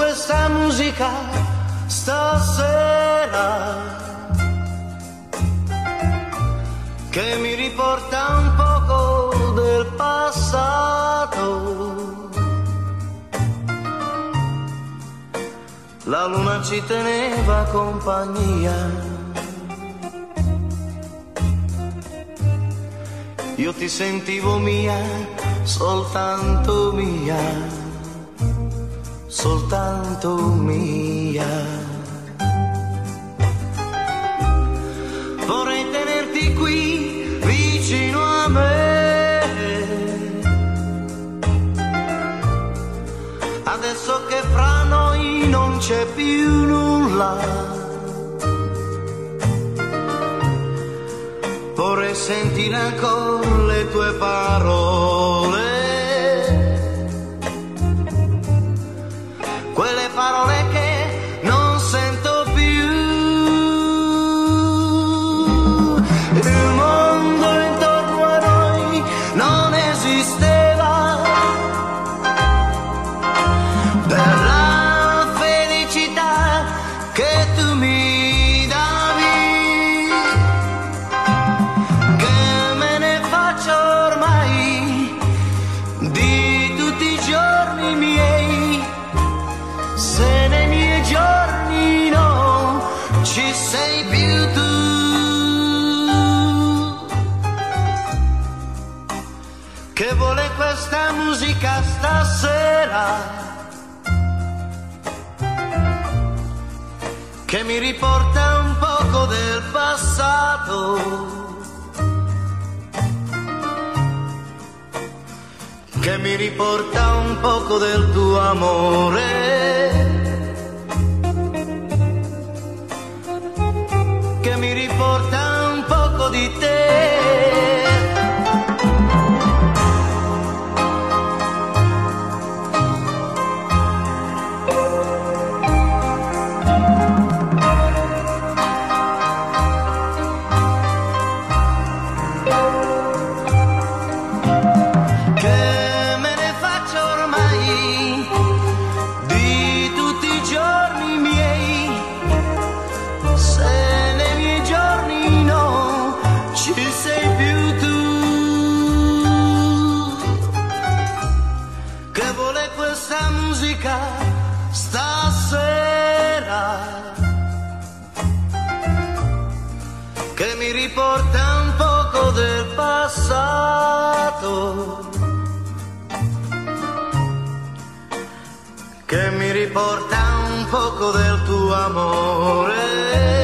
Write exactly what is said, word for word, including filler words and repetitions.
questa musica stasera che mi riporta un poco del passato. La luna ci teneva compagnia, io ti sentivo mia, soltanto mia, soltanto mia. Vorrei tenerti qui vicino a me, adesso che fra noi non c'è più nulla. Vorrei sentire ancora le tue parole, quelle parole che non sento più. Il mondo intorno a noi non esisteva, per la felicità che tu mi davi, che me ne faccio ormai di tutti i giorni miei. Se nei miei giorni no ci sei più tu, che vuole questa musica stasera, che mi riporta un poco del passato, che mi riporta un poco del tuo amore, che mi riporta un poco di te. Che me ne faccio ormai di tutti i giorni miei, se nei miei giorni no ci sei più tu, che vuole questa musica stasera, che mi riporta un poco del passato, che mi riporta un poco del tuo amore.